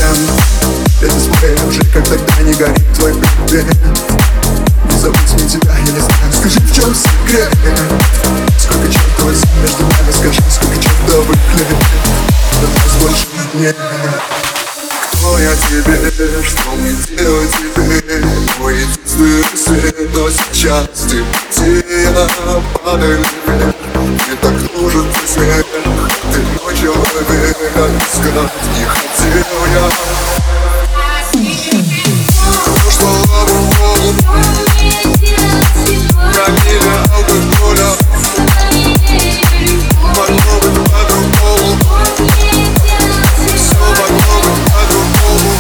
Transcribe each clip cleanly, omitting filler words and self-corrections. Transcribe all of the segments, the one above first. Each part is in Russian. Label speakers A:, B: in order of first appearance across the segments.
A: Это спрей уже, как тогда не горит твой привет. Не забыть мне тебя, я не знаю. Скажи, в чем секрет? Сколько чертовых зим между нами, скажи, сколько чертовых лет до нас больше нет. Кто я тебе, что мне делать теперь? Мой единственный свет, но сейчас ты где я падаю вверх. Мне так нужен твой смех, ты мой человек, а искать не хотел я. Прошлого в голову промилле алкоголя. Могло быть по-другому, все могло быть по-другому.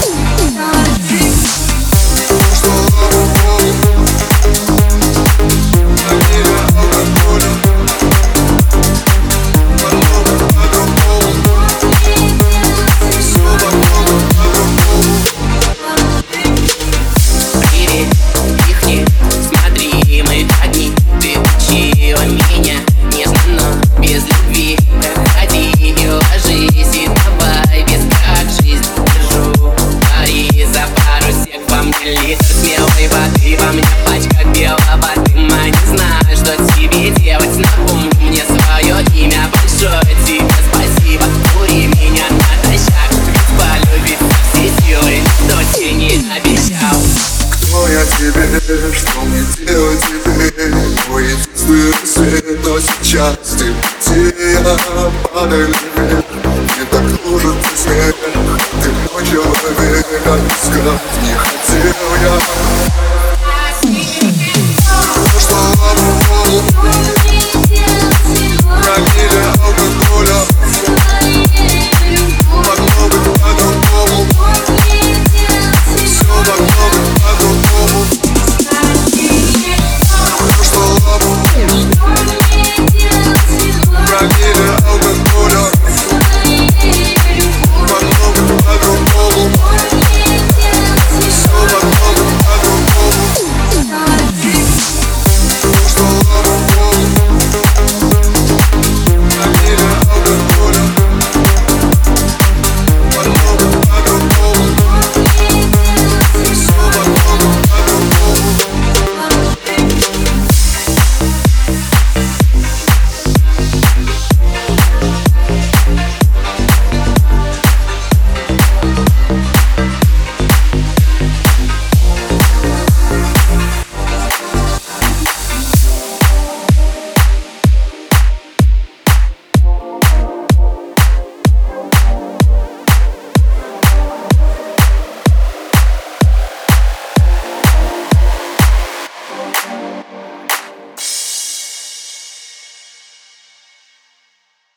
A: Прошлого в голову промилле алкоголя. Могло быть по-другому, все могло быть по-другому. Тихни, смотри, мы одни. Ты учила меня нежно, но без любви. Проходи и ложись, и давай без как жизнь держу. Пари за пару сек, во мне литр смелой воды. Во мне пачка белого дыма. Не знаю, что тебе делать. Напомни мне свое имя большое. Тебе спасибо, кури меня натощак. Ведь полюбить все силы никто тебе не обещал. Кто я тебе, что мне делать теперь? Мой единственный свет, но сейчас ты где я падаю вверх. Мне так нужен твой смех, ты мой человек, а искать не хотел я.